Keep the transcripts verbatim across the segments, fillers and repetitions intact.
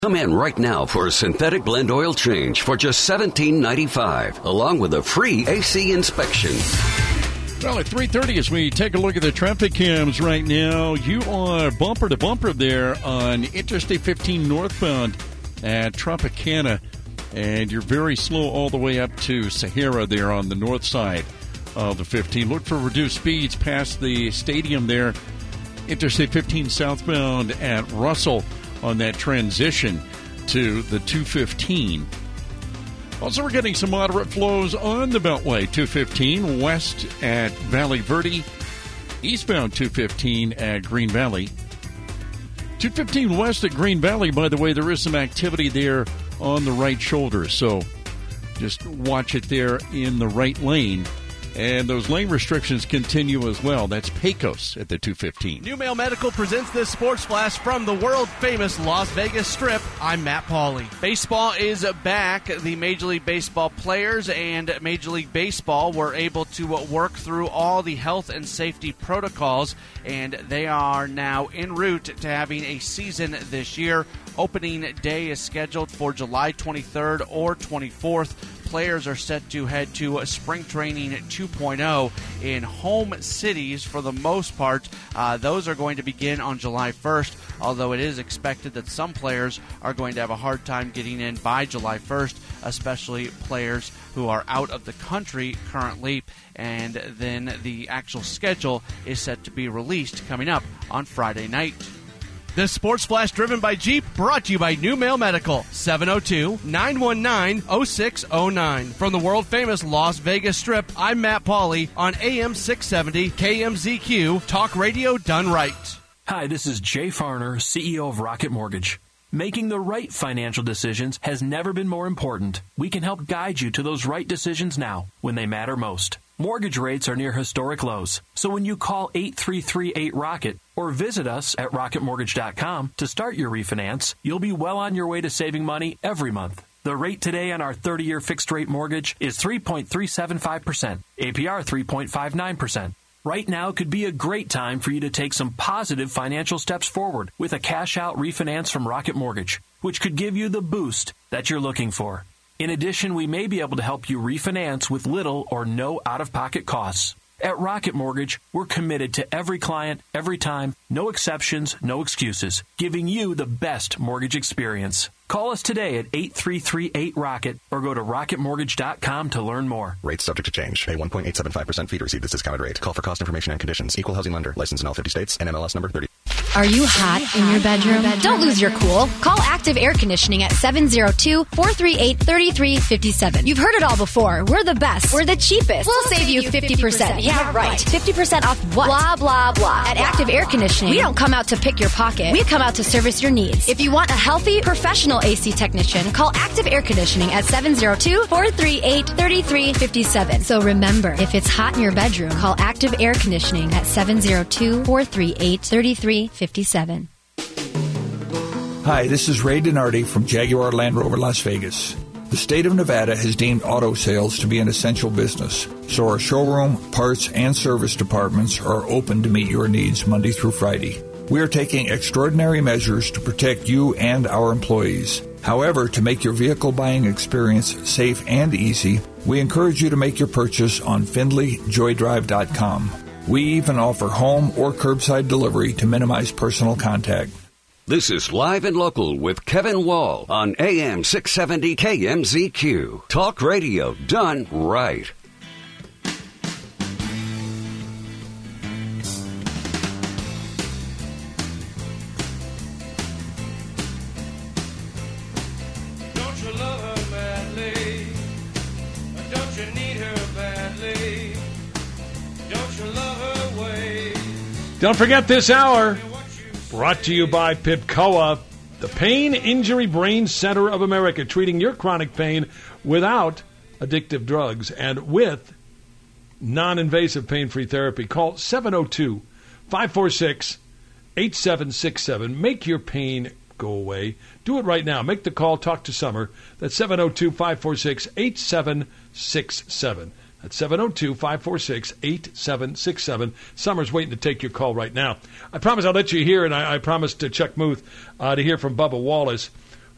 Come in right now for a synthetic blend oil change for just seventeen ninety-five, along with a free A C inspection. Well, at three thirty, as we take a look at the traffic cams right now, you are bumper to bumper there on Interstate fifteen northbound at Tropicana, and you're very slow all the way up to Sahara there on the north side of the fifteen. Look for reduced speeds past the stadium there, Interstate fifteen southbound at Russell on that transition to the two fifteen. Also, we're getting some moderate flows on the Beltway two fifteen west at Valley Verde, eastbound two fifteen at Green Valley. two fifteen west at Green Valley, by the way, there is some activity there on the right shoulder, so just watch it there in the right lane. And those lane restrictions continue as well. That's Pecos at the two fifteen. New Mail Medical presents this sports flash from the world-famous Las Vegas Strip. I'm Matt Pauley. Baseball is back. The Major League Baseball players and Major League Baseball were able to work through all the health and safety protocols, and they are now en route to having a season this year. Opening day is scheduled for July twenty-third or twenty-fourth. Players are set to head to Spring Training two point oh in home cities for the most part. Uh, those are going to begin on July first, although it is expected that some players are going to have a hard time getting in by July first, especially players who are out of the country currently. And then the actual schedule is set to be released coming up on Friday night. This Sports Flash driven by Jeep, brought to you by New Mail Medical, seven oh two, nine one nine, oh six oh nine. From the world-famous Las Vegas Strip, I'm Matt Pauley on A M six seventy K M Z Q, Talk Radio done right. Hi, this is Jay Farner, C E O of Rocket Mortgage. Making the right financial decisions has never been more important. We can help guide you to those right decisions now, when they matter most. Mortgage rates are near historic lows, so when you call eight three three eight ROCKET or visit us at rocket mortgage dot com to start your refinance, you'll be well on your way to saving money every month. The rate today on our thirty-year fixed-rate mortgage is three point three seven five percent, A P R three point five nine percent. Right now could be a great time for you to take some positive financial steps forward with a cash-out refinance from Rocket Mortgage, which could give you the boost that you're looking for. In addition, we may be able to help you refinance with little or no out-of-pocket costs. At Rocket Mortgage, we're committed to every client, every time, no exceptions, no excuses, giving you the best mortgage experience. Call us today at eight three three eight ROCKET or go to rocket mortgage dot com to learn more. Rates subject to change. Pay one point eight seven five percent fee to receive this discounted rate. Call for cost information and conditions. Equal housing lender. Licensed in all fifty states. N M L S number thirty. Are you hot in your bedroom? Don't lose your cool. Call Active Air Conditioning at seven oh two, four three eight, three three five seven. You've heard it all before. We're the best. We're the cheapest. We'll save you fifty percent. Yeah, right. fifty percent off what? Blah, blah, blah. At Active Air Conditioning, we don't come out to pick your pocket. We come out to service your needs. If you want a healthy, professional A C technician, call Active Air Conditioning at seven oh two, four three eight, three three five seven. So remember, if it's hot in your bedroom, call Active Air Conditioning at seven oh two, four three eight, three three five seven. Hi, this is Ray Donardi from Jaguar Land Rover Las Vegas. The state of Nevada has deemed auto sales to be an essential business, so our showroom, parts, and service departments are open to meet your needs Monday through Friday. We are taking extraordinary measures to protect you and our employees. However, to make your vehicle buying experience safe and easy, we encourage you to make your purchase on Findlay Joy Drive dot com. We even offer home or curbside delivery to minimize personal contact. This is Live and Local with Kevin Wall on A M six seventy K M Z Q. Talk radio done right. Don't you love her madly? Don't you need her badly? Don't you love her ways? Don't forget this hour. Brought to you by PIPCOA, the Pain Injury Brain Center of America, treating your chronic pain without addictive drugs and with non-invasive pain-free therapy. Call seven oh two, five four six, eight seven six seven. Make your pain go away. Do it right now. Make the call. Talk to Summer. That's seven oh two, five four six, eight seven six seven. That's seven oh two, five four six, eight seven six seven. Summer's waiting to take your call right now. I promise I'll let you hear, and I, I promised to Chuck Muth uh, to hear from Bubba Wallace,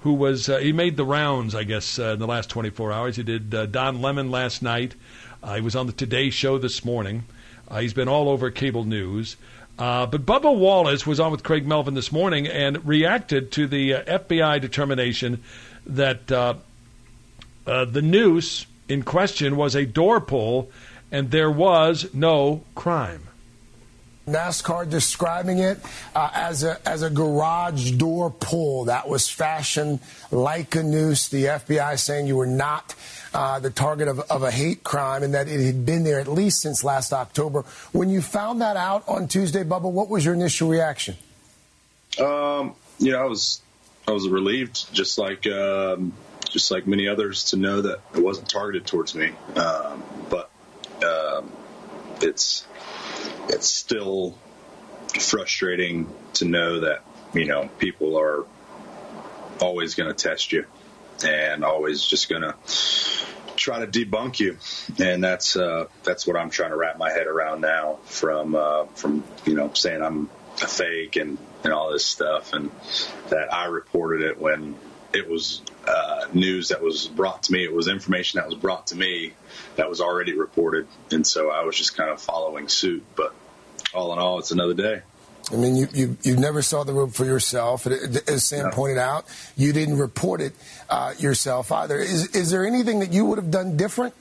who was uh, he made the rounds, I guess, uh, in the last twenty-four hours. He did uh, Don Lemon last night. Uh, he was on the Today Show this morning. Uh, he's been all over cable news. Uh, but Bubba Wallace was on with Craig Melvin this morning and reacted to the uh, F B I determination that uh, uh, the noose in question was a door pull and there was no crime. NASCAR describing it uh, as a as a garage door pull that was fashioned like a noose. The F B I saying you were not uh, the target of, of a hate crime and that it had been there at least since last October. When you found that out on Tuesday, Bubba, what was your initial reaction? Um, you know, I was I was relieved, just like um, just like many others, to know that it wasn't targeted towards me. Um, but um, it's. It's still frustrating to know that, you know, people are always going to test you and always just going to try to debunk you. And that's uh, that's what I'm trying to wrap my head around now from, uh, from you know, saying I'm a fake and, and all this stuff, and that I reported it when it was uh, news that was brought to me. It was information that was brought to me that was already reported. And so I was just kind of following suit. But all in all, it's another day. I mean, you, you, you never saw the rope for yourself. As Sam no. pointed out, you didn't report it uh, yourself either. Is, is there anything that you would have done different?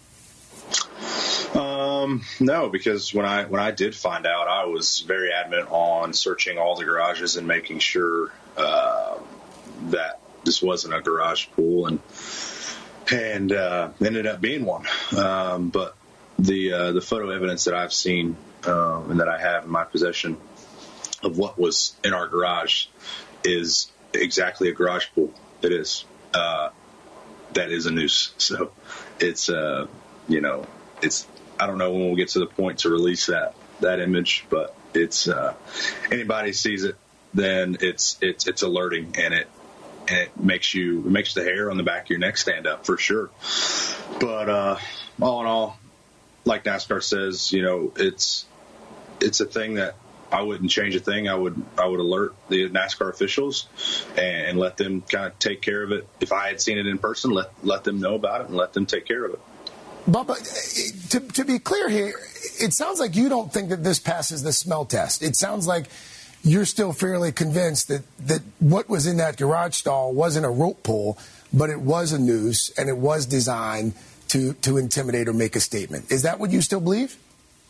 Um, no, because when I when I did find out, I was very adamant on searching all the garages and making sure uh, that this wasn't a garage pool, and and uh, ended up being one. Um, but the uh, the photo evidence that I've seen uh, and that I have in my possession of what was in our garage is exactly a garage pool. It is. Uh, that is a noose. So it's uh, you know, it's. I don't know when we'll get to the point to release that that image, but it's uh, anybody sees it, then it's it's it's alerting, and it. And it makes you, it makes the hair on the back of your neck stand up for sure. But uh, all in all, like NASCAR says, you know, it's it's a thing that I wouldn't change a thing. I would I would alert the NASCAR officials and, and let them kind of take care of it. If I had seen it in person, let let them know about it and let them take care of it. Bubba, to, to be clear here, it sounds like you don't think that this passes the smell test. It sounds like you're still fairly convinced that, that what was in that garage stall wasn't a rope pull, but it was a noose, and it was designed to, to intimidate or make a statement. Is that what you still believe?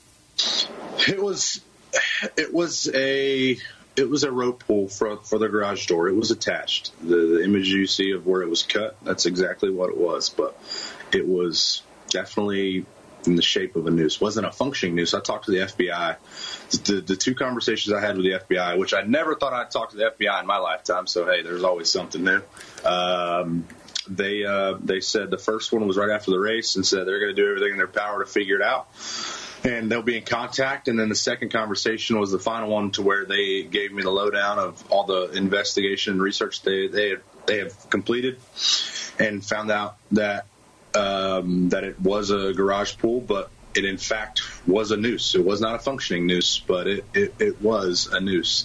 It was it was a it was a rope pull for for the garage door. It was attached. The, the image you see of where it was cut, that's exactly what it was. But it was definitely in the shape of a noose. It wasn't a functioning noose. I talked to the F B I. The, the two conversations I had with the F B I, which I never thought I'd talk to the F B I in my lifetime, so hey, there's always something new. Um, they uh, they said the first one was right after the race and said they're going to do everything in their power to figure it out, and they'll be in contact. And then the second conversation was the final one, to where they gave me the lowdown of all the investigation and research they they have, they have completed, and found out that um, that it was a garage pool, but it in fact was a noose. It was not a functioning noose, but it, it, it was a noose.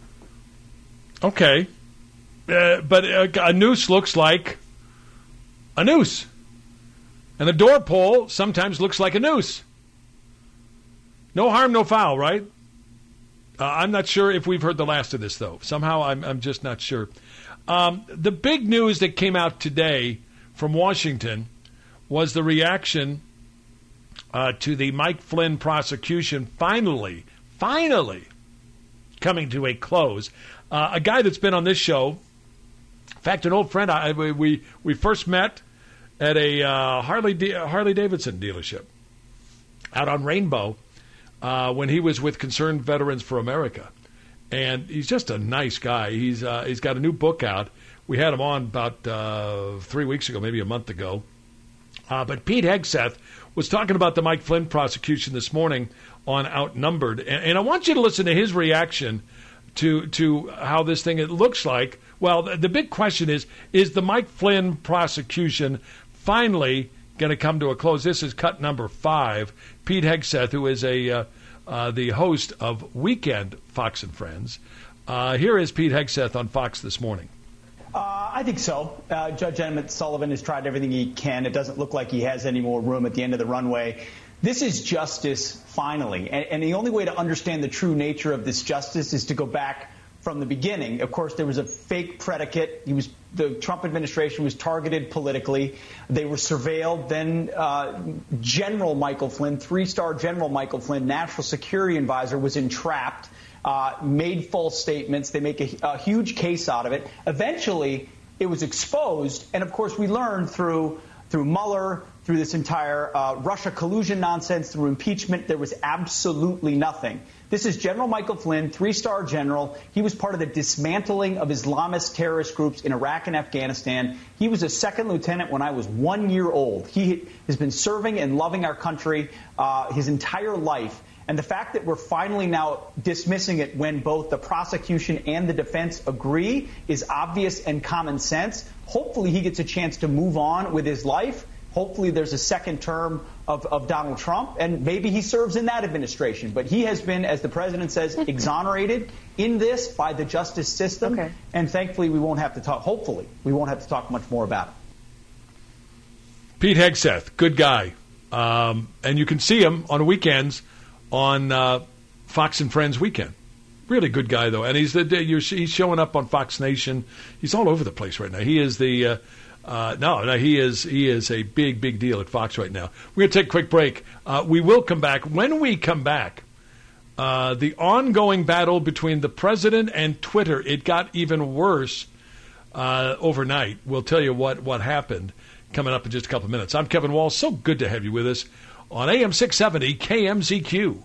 Okay. Uh, but a, a noose looks like a noose. And a door pull sometimes looks like a noose. No harm, no foul, right? Uh, I'm not sure if we've heard the last of this, though. Somehow I'm, I'm just not sure. Um, the big news that came out today from Washington was the reaction Uh, to the Mike Flynn prosecution finally, finally coming to a close. Uh, a guy that's been on this show, in fact, an old friend, I, we we first met at a uh, Harley Harley Davidson dealership out on Rainbow uh, when he was with Concerned Veterans for America. And he's just a nice guy. He's uh, he's got a new book out. We had him on about uh, three weeks ago, maybe a month ago. Uh, but Pete Hegseth was talking about the Mike Flynn prosecution this morning on Outnumbered. And, and I want you to listen to his reaction to to how this thing it looks like. Well, the, the big question is, is the Mike Flynn prosecution finally going to come to a close? This is cut number five. Pete Hegseth, who is a uh, uh, the host of Weekend Fox and Friends. Uh, here is Pete Hegseth on Fox this morning. Uh, I think so. Uh, Judge Emmett Sullivan has tried everything he can. It doesn't look like he has any more room at the end of the runway. This is justice, finally. And, and the only way to understand the true nature of this justice is to go back from the beginning. Of course, there was a fake predicate. He was the Trump administration was targeted politically. They were surveilled. Then uh, General Michael Flynn, three-star General Michael Flynn, national security advisor, was entrapped, uh, made false statements. They make a, a huge case out of it. Eventually, it was exposed. And, of course, we learned through through Mueller, through this entire uh, Russia collusion nonsense, through impeachment, there was absolutely nothing. This is General Michael Flynn, three-star general. He was part of the dismantling of Islamist terrorist groups in Iraq and Afghanistan. He was a second lieutenant when I was one year old. He has been serving and loving our country uh, his entire life. And the fact that we're finally now dismissing it when both the prosecution and the defense agree is obvious and common sense. Hopefully he gets a chance to move on with his life. Hopefully there's a second term of, of Donald Trump, and maybe he serves in that administration. But he has been, as the president says, exonerated in this by the justice system. Okay. And thankfully we won't have to talk, hopefully, we won't have to talk much more about it. Pete Hegseth, good guy. Um, and you can see him on weekends on uh, Fox and Friends weekend. Really good guy, though. And he's the, he's showing up on Fox Nation. He's all over the place right now. He is the uh, uh, no, no, he is he is a big, big deal at Fox right now. We're going to take a quick break. Uh, we will come back. When we come back, uh, the ongoing battle between the president and Twitter, it got even worse uh, overnight. We'll tell you what, what happened coming up in just a couple of minutes. I'm Kevin Wall. So good to have you with us on A M six seventy K M Z Q.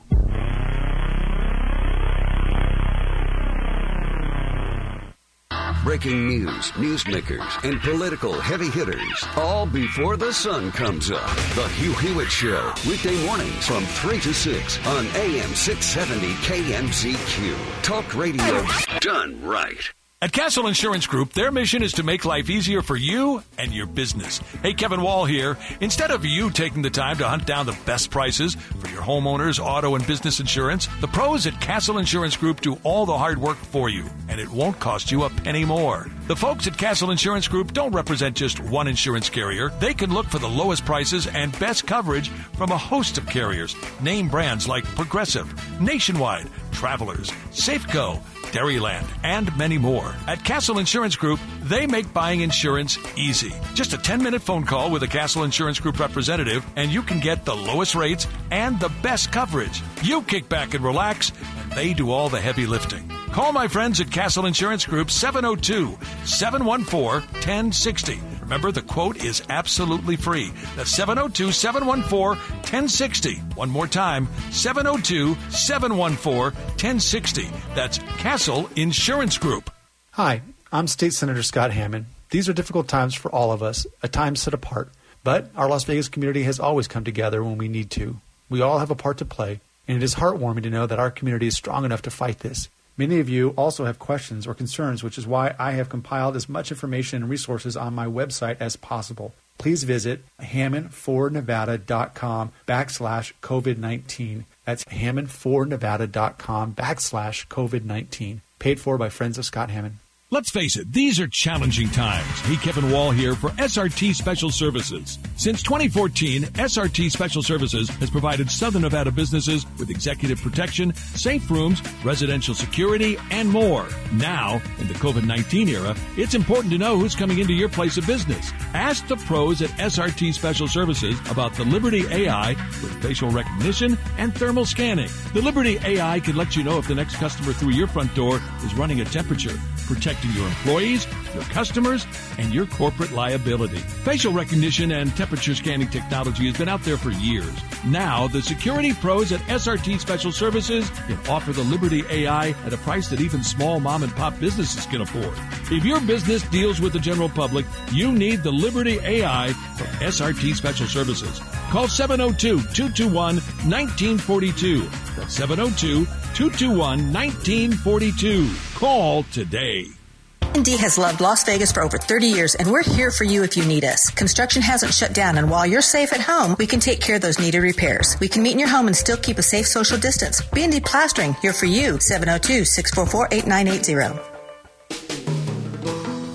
Breaking news, newsmakers, and political heavy hitters, all before the sun comes up. The Hugh Hewitt Show, weekday mornings from three to six on A M six seventy K M Z Q. Talk radio done right. At Castle Insurance Group, their mission is to make life easier for you and your business. Hey, Kevin Wall here. Instead of you taking the time to hunt down the best prices for your homeowners, auto, and business insurance, the pros at Castle Insurance Group do all the hard work for you, and it won't cost you a penny more. The folks at Castle Insurance Group don't represent just one insurance carrier. They can look for the lowest prices and best coverage from a host of carriers. Name brands like Progressive, Nationwide, Travelers, Safeco, Dairyland, and many more. At Castle Insurance Group, they make buying insurance easy. Just a ten-minute phone call with a Castle Insurance Group representative, and you can get the lowest rates and the best coverage. You kick back and relax, and they do all the heavy lifting. Call my friends at Castle Insurance Group, seven oh two, seven one four, one oh six oh. Remember, the quote is absolutely free. That's seven oh two, seven one four, one oh six oh. One more time, seven oh two, seven one four, one oh six oh. That's Castle Insurance Group. Hi, I'm State Senator Scott Hammond. These are difficult times for all of us, a time set apart. But our Las Vegas community has always come together when we need to. We all have a part to play, and it is heartwarming to know that our community is strong enough to fight this. Many of you also have questions or concerns, which is why I have compiled as much information and resources on my website as possible. Please visit hammond for nevada dot com backslash COVID nineteen. That's hammond for nevada dot com backslash COVID nineteen. Paid for by Friends of Scott Hammond. Let's face it, these are challenging times. Hey, Kevin Wall here for S R T Special Services. Since twenty fourteen, S R T Special Services has provided Southern Nevada businesses with executive protection, safe rooms, residential security, and more. Now, in the COVID nineteen era, it's important to know who's coming into your place of business. Ask the pros at S R T Special Services about the Liberty A I with facial recognition and thermal scanning. The Liberty A I can let you know if the next customer through your front door is running a temperature, protecting your employees, your customers, and your corporate liability. Facial recognition and temperature scanning technology has been out there for years. Now, the security pros at S R T Special Services can offer the Liberty A I at a price that even small mom-and-pop businesses can afford. If your business deals with the general public, you need the Liberty A I from S R T Special Services. Call seven oh two, two two one, one nine four two. That's seven oh two, two two one, one nine four two. Call today. A and D has loved Las Vegas for over thirty years, and we're here for you if you need us. Construction hasn't shut down, and while you're safe at home, we can take care of those needed repairs. We can meet in your home and still keep a safe social distance. B and D Plastering, here for you. seven oh two, six four four, eight nine eight zero.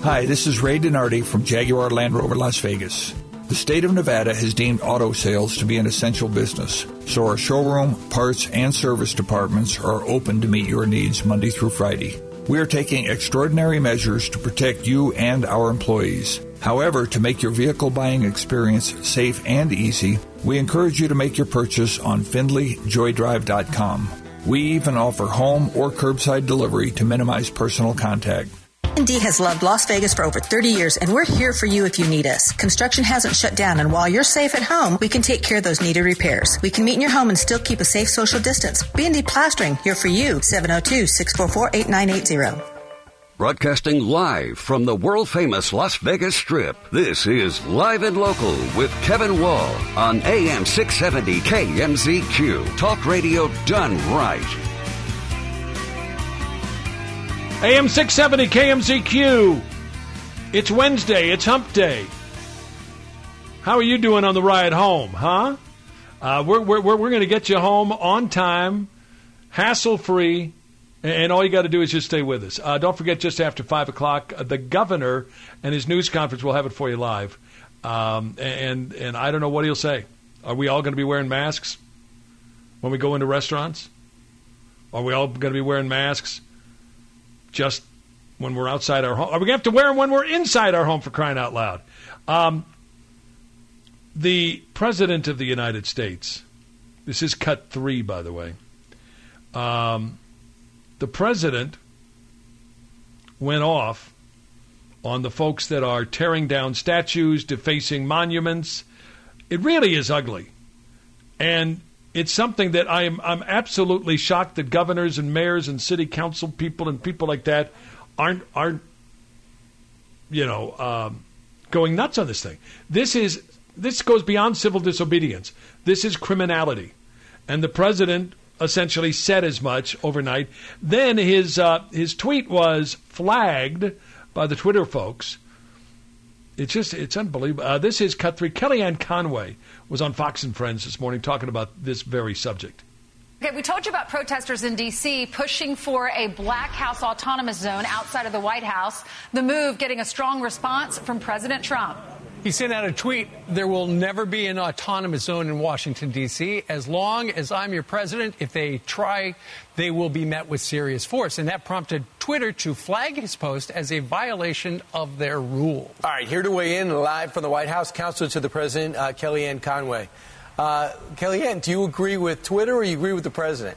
Hi, this is Ray Denardi from Jaguar Land Rover Las Vegas. The state of Nevada has deemed auto sales to be an essential business, so our showroom, parts, and service departments are open to meet your needs Monday through Friday. We are taking extraordinary measures to protect you and our employees. However, to make your vehicle buying experience safe and easy, we encourage you to make your purchase on Findlay Joy Drive dot com. We even offer home or curbside delivery to minimize personal contact. F and D has loved Las Vegas for over thirty years, and we're here for you if you need us. Construction hasn't shut down, and while you're safe at home, we can take care of those needed repairs. We can meet in your home and still keep a safe social distance. B and D Plastering, here for you, seven oh two, six four four, eight nine eight zero. Broadcasting live from the world-famous Las Vegas Strip, this is Live and Local with Kevin Wall on A M six seventy K M Z Q. Talk radio done right. A M six seventy K M Z Q. It's Wednesday. It's Hump Day. How are you doing on the ride home, huh? Uh, we're we're we're going to get you home on time, hassle-free, and all you got to do is just stay with us. Uh, don't forget, just after five o'clock, uh, the governor and his news conference will have it for you live. Um, and and I don't know what he'll say. Are we all going to be wearing masks when we go into restaurants? Are we all going to be wearing masks just when we're outside our home? Are we going to have to wear them when we're inside our home, for crying out loud? Um, the President of the United States, this is cut three, by the way, um, the President went off on the folks that are tearing down statues, defacing monuments. It really is ugly. And it's something that I am, I'm absolutely shocked that governors and mayors and city council people and people like that aren't, aren't you know, um, going nuts on this thing. This is this goes beyond civil disobedience. This is criminality. And the president essentially said as much overnight. Then his uh, his tweet was flagged by the Twitter folks. It's just, it's unbelievable. Uh, this is Cut three. Kellyanne Conway was on Fox and Friends this morning talking about this very subject. Okay, we told you about protesters in D C pushing for a Black House autonomous zone outside of the White House. The move getting a strong response from President Trump. He sent out a tweet, there will never be an autonomous zone in Washington, D C As long as I'm your president, if they try, they will be met with serious force. And that prompted Twitter to flag his post as a violation of their rule. All right, here to weigh in live from the White House, Counselor to the President, uh, Kellyanne Conway. Uh, Kellyanne, do you agree with Twitter or you agree with the president?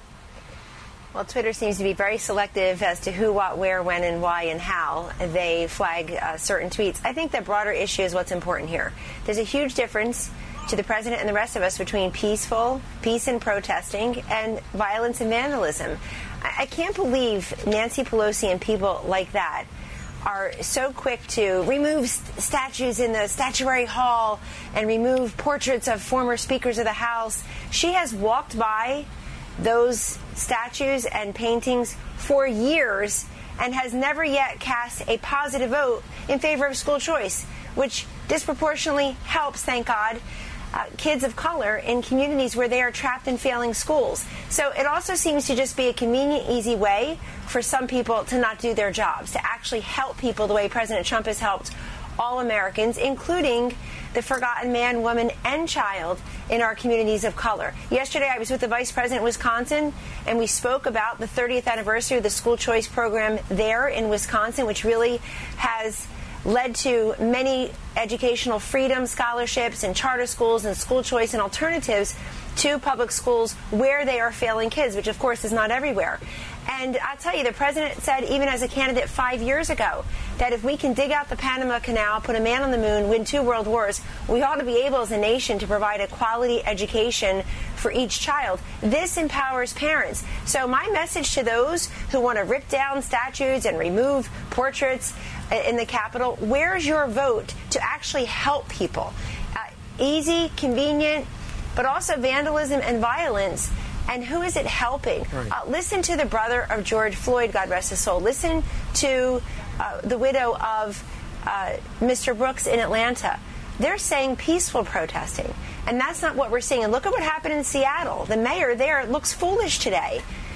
Well, Twitter seems to be very selective as to who, what, where, when, and why, and how they flag uh, certain tweets. I think the broader issue is what's important here. There's a huge difference to the president and the rest of us between peaceful, peace and protesting, and violence and vandalism. I, I can't believe Nancy Pelosi and people like that are so quick to remove st- statues in the statuary hall and remove portraits of former speakers of the House. She has walked by those statues and paintings for years and has never yet cast a positive vote in favor of school choice, which disproportionately helps, thank God, uh, kids of color in communities where they are trapped in failing schools. So it also seems to just be a convenient, easy way for some people to not do their jobs, to actually help people the way President Trump has helped all Americans, including the forgotten man, woman, and child in our communities of color. Yesterday, I was with the Vice President of Wisconsin, and we spoke about the thirtieth anniversary of the school choice program there in Wisconsin, which really has led to many educational freedom scholarships and charter schools and school choice and alternatives to public schools where they are failing kids, which, of course, is not everywhere. And I'll tell you, the president said, even as a candidate five years ago, that if we can dig out the Panama Canal, put a man on the moon, win two world wars, we ought to be able as a nation to provide a quality education for each child. This empowers parents. So my message to those who want to rip down statues and remove portraits in the Capitol, where's your vote to actually help people? Uh, easy, convenient, but also vandalism and violence. And who is it helping? Right. Uh, listen to the brother of George Floyd, God rest his soul. Listen to uh, the widow of uh, Mister Brooks in Atlanta. They're saying peaceful protesting. And that's not what we're seeing. And look at what happened in Seattle. The mayor there looks foolish today.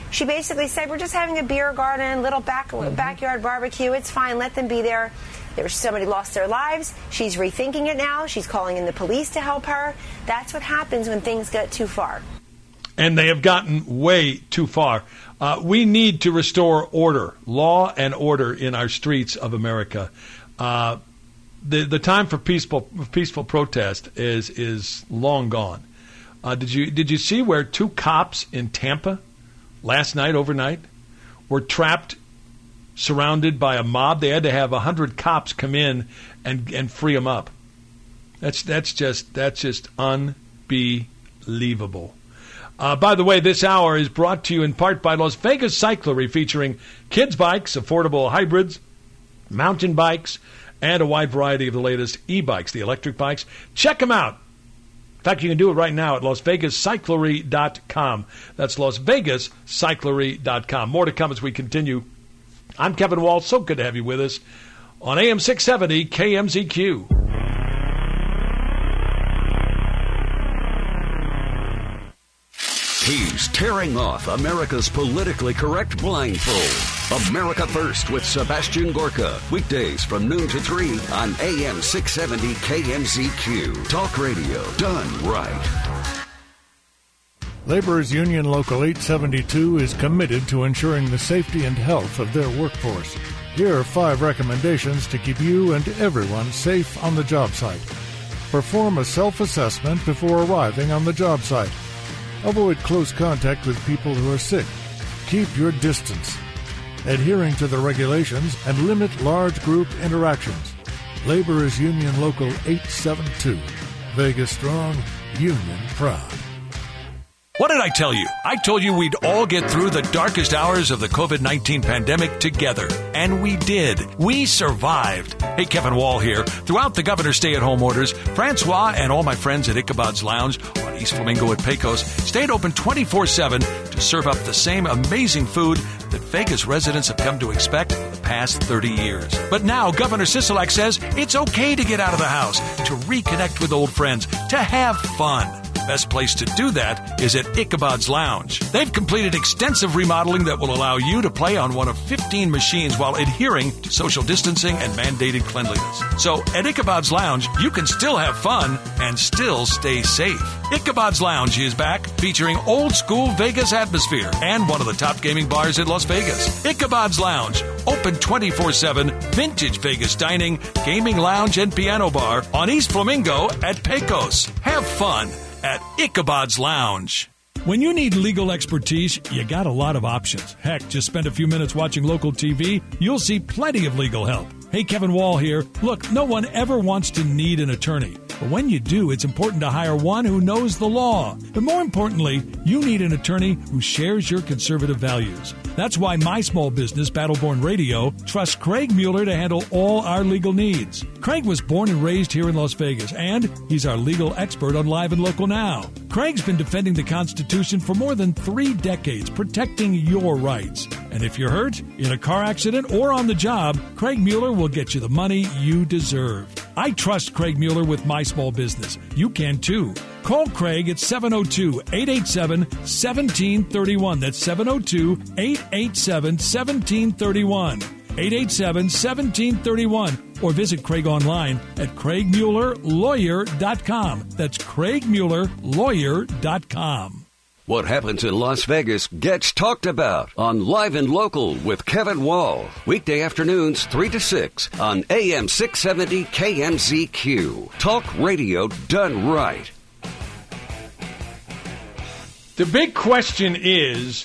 She basically said, we're just having a beer garden, little back, mm-hmm. backyard barbecue. It's fine. Let them be there. There's somebody lost their lives. She's rethinking it now. She's calling in the police to help her. That's what happens when things get too far. And they have gotten way too far. Uh, we need to restore order, law and order in our streets of America. Uh, the the time for peaceful peaceful protest is is long gone. Uh, did you did you see where two cops in Tampa last night, overnight, were trapped, surrounded by a mob? They had to have a hundred cops come in and and free them up. That's that's just that's just unbelievable. Uh, by the way, this hour is brought to you in part by Las Vegas Cyclery, featuring kids' bikes, affordable hybrids, mountain bikes, and a wide variety of the latest e-bikes, the electric bikes. Check them out. In fact, you can do it right now at las vegas cyclery dot com. That's las vegas cyclery dot com. More to come as we continue. I'm Kevin Wall. So good to have you with us on A M six seventy K M Z Q. He's tearing off America's politically correct blindfold. America First with Sebastian Gorka. Weekdays from noon to three on A M six seventy K M Z Q. Talk radio done right. Laborers Union Local eight seventy-two is committed to ensuring the safety and health of their workforce. Here are five recommendations to keep you and everyone safe on the job site. Perform a self-assessment before arriving on the job site. Avoid close contact with people who are sick. Keep your distance. Adhering to the regulations and limit large group interactions. Laborers Union Local eight seventy-two. Vegas strong, union proud. What did I tell you? I told you we'd all get through the darkest hours of the covid nineteen pandemic together. And we did. We survived. Hey, Kevin Wall here. Throughout the governor's stay-at-home orders, Francois and all my friends at Ichabod's Lounge on East Flamingo at Pecos stayed open twenty-four seven to serve up the same amazing food that Vegas residents have come to expect the past thirty years. But now Governor Sisolak says it's okay to get out of the house, to reconnect with old friends, to have fun. Best place to do that is at Ichabod's Lounge. They've completed extensive remodeling that will allow you to play on one of fifteen machines while adhering to social distancing and mandated cleanliness. So at Ichabod's Lounge, you can still have fun and still stay safe. Ichabod's Lounge is back, featuring old school Vegas atmosphere and one of the top gaming bars in Las Vegas. Ichabod's Lounge, open twenty-four seven, vintage Vegas dining, gaming lounge, and piano bar on East Flamingo at Pecos. Have fun at Ichabod's Lounge. When you need legal expertise, you got a lot of options. Heck, just spend a few minutes watching local T V, you'll see plenty of legal help. Hey, Kevin Wall here. Look, no one ever wants to need an attorney. But when you do, it's important to hire one who knows the law. But more importantly, you need an attorney who shares your conservative values. That's why my small business, Battleborn Radio, trusts Craig Mueller to handle all our legal needs. Craig was born and raised here in Las Vegas, and he's our legal expert on Live and Local Now. Craig's been defending the Constitution for more than three decades, protecting your rights. And if you're hurt, in a car accident, or on the job, Craig Mueller will get you the money you deserve. I trust Craig Mueller with my small business. You can too. Call Craig at seven oh two, eight eight seven, one seven three one. That's seven oh two, eight eight seven, one seven three one. eight eight seven, one seven three one. Or visit Craig online at craig mueller lawyer dot com. That's craig mueller lawyer dot com. What happens in Las Vegas gets talked about on Live and Local with Kevin Wall. Weekday afternoons, three to six on A M six seventy K M Z Q. Talk radio done right. The big question is,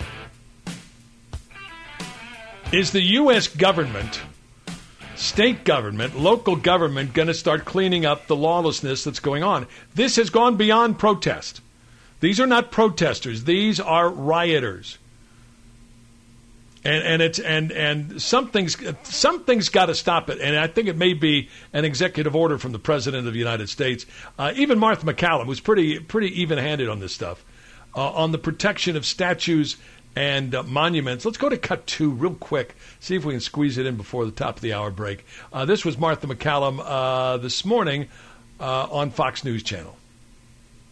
is the U S government, state government, local government going to start cleaning up the lawlessness that's going on? This has gone beyond protest. These are not protesters. These are rioters. And and it's and and something's something's got to stop it. And I think it may be an executive order from the President of the United States. Uh, even Martha MacCallum, who's pretty pretty even-handed on this stuff, uh, on the protection of statues and uh, monuments. Let's go to cut two real quick. See if we can squeeze it in before the top of the hour break. Uh, this was Martha MacCallum uh, this morning uh, on Fox News Channel.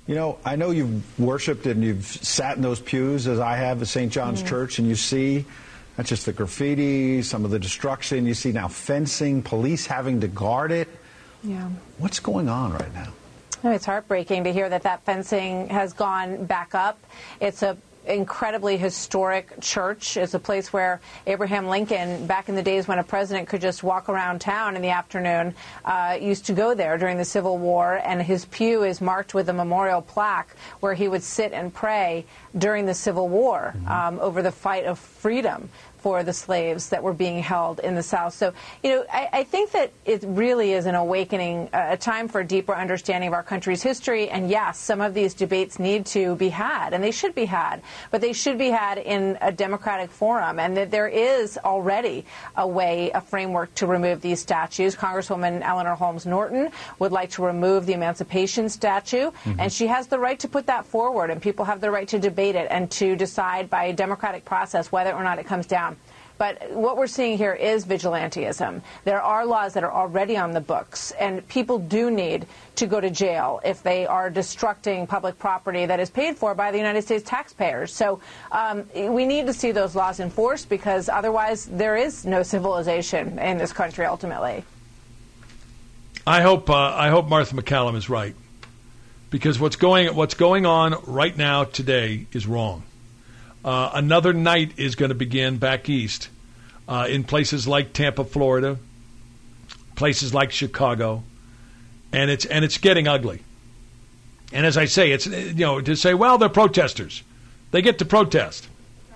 You know, I know you've worshipped and you've sat in those pews, as I have at Saint John's mm-hmm. Church, and you see not just the graffiti, some of the destruction. You see now fencing, police having to guard it. Yeah. What's going on right now? No, it's heartbreaking to hear that that fencing has gone back up. It's a incredibly historic church. It's a place where Abraham Lincoln, back in the days when a president could just walk around town in the afternoon, uh, used to go there during the Civil War, and his pew is marked with a memorial plaque where he would sit and pray during the Civil War mm-hmm. um, over the fight of freedom for the slaves that were being held in the South. So, you know, I, I think that it really is an awakening, uh, a time for a deeper understanding of our country's history. And yes, some of these debates need to be had, and they should be had, but they should be had in a democratic forum. And that there is already a way, a framework to remove these statues. Congresswoman Eleanor Holmes Norton would like to remove the Emancipation statue, mm-hmm. and she has the right to put that forward, and people have the right to debate it and to decide by a democratic process whether or not it comes down. But what we're seeing here is vigilantism. There are laws that are already on the books, and people do need to go to jail if they are destructing public property that is paid for by the United States taxpayers. So um, we need to see those laws enforced, because otherwise there is no civilization in this country ultimately. I hope uh, I hope Martha MacCallum is right, because what's going what's going on right now today is wrong. Uh, another night is going to begin back east uh, in places like Tampa, Florida, places like Chicago, and it's and it's getting ugly. And as I say, it's you know to say, well, they're protesters, they get to protest,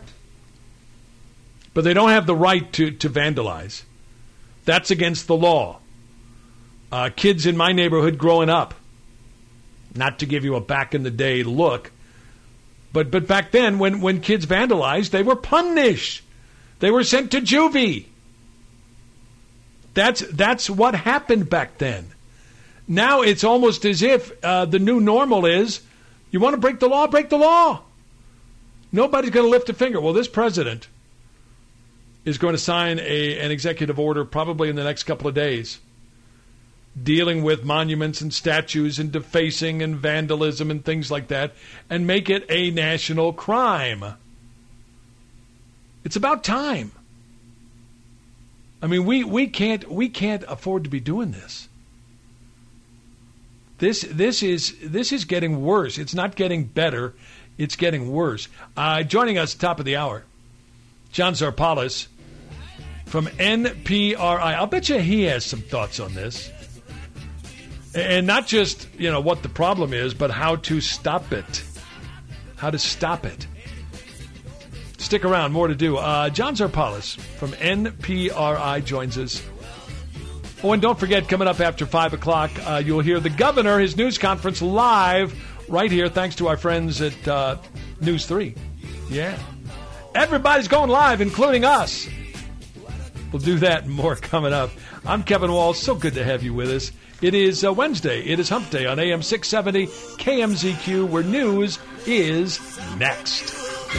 but they don't have the right to to vandalize. That's against the law. Uh, kids in my neighborhood growing up, not to give you a back in the day look. But but back then, when, when kids vandalized, they were punished. They were sent to juvie. That's that's what happened back then. Now it's almost as if uh, the new normal is, you want to break the law, break the law. Nobody's going to lift a finger. Well, this president is going to sign a, an executive order probably in the next couple of days, dealing with monuments and statues and defacing and vandalism and things like that, and make it a national crime. It's about time. I mean, we, we can't we can't afford to be doing this. This this is this is getting worse. It's not getting better. It's getting worse. Uh, joining us top of the hour, John Zarpalis from N P R I. I'll bet you he has some thoughts on this. And not just, you know, what the problem is, but how to stop it. How to stop it. Stick around, more to do. Uh, John Zarpalis from N P R I joins us. Oh, and don't forget, coming up after five o'clock, uh, you'll hear the governor, his news conference live right here, thanks to our friends at uh, News three. Yeah. Everybody's going live, including us. We'll do that and more coming up. I'm Kevin Walls. So good to have you with us. It is uh, Wednesday. It is Hump Day on A M six seventy K M Z Q, where news is next.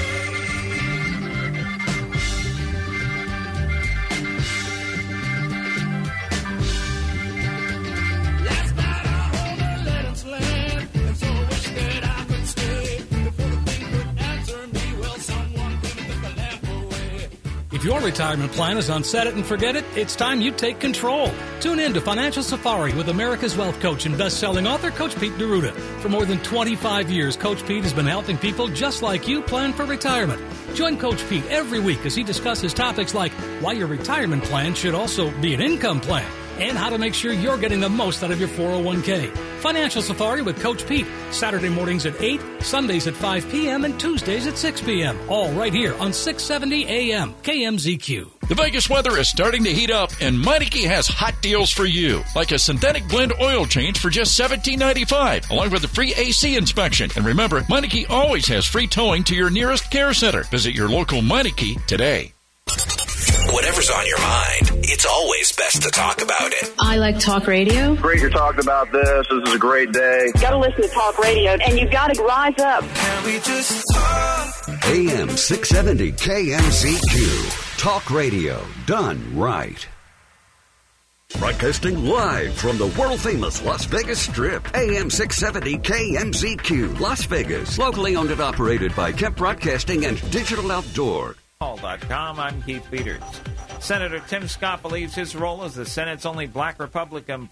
If your retirement plan is on set it and forget it, it's time you take control. Tune in to Financial Safari with America's Wealth Coach and best-selling author Coach Pete D'Arruda. For more than twenty-five years, Coach Pete has been helping people just like you plan for retirement. Join Coach Pete every week as he discusses topics like why your retirement plan should also be an income plan and how to make sure you're getting the most out of your four oh one k. Financial Safari with Coach Pete, Saturday mornings at eight, Sundays at five p.m., and Tuesdays at six p.m., all right here on six seventy A M K M Z Q. The Vegas weather is starting to heat up, and Meineke has hot deals for you, like a synthetic blend oil change for just seventeen ninety-five, along with a free A C inspection. And remember, Meineke always has free towing to your nearest care center. Visit your local Meineke today. Whatever's on your mind, it's always best to talk about it. I like talk radio. Great you're talking about this. This is a great day. Got to listen to talk radio, and you've got to rise up. Can we just talk? A M six seventy K M Z Q. Talk radio done right. Broadcasting live from the world-famous Las Vegas Strip, A M six seventy K M Z Q, Las Vegas. Locally owned and operated by Kemp Broadcasting and Digital Outdoor. All dot com, I'm Keith Peters. Senator Tim Scott believes his role as the Senate's only black Republican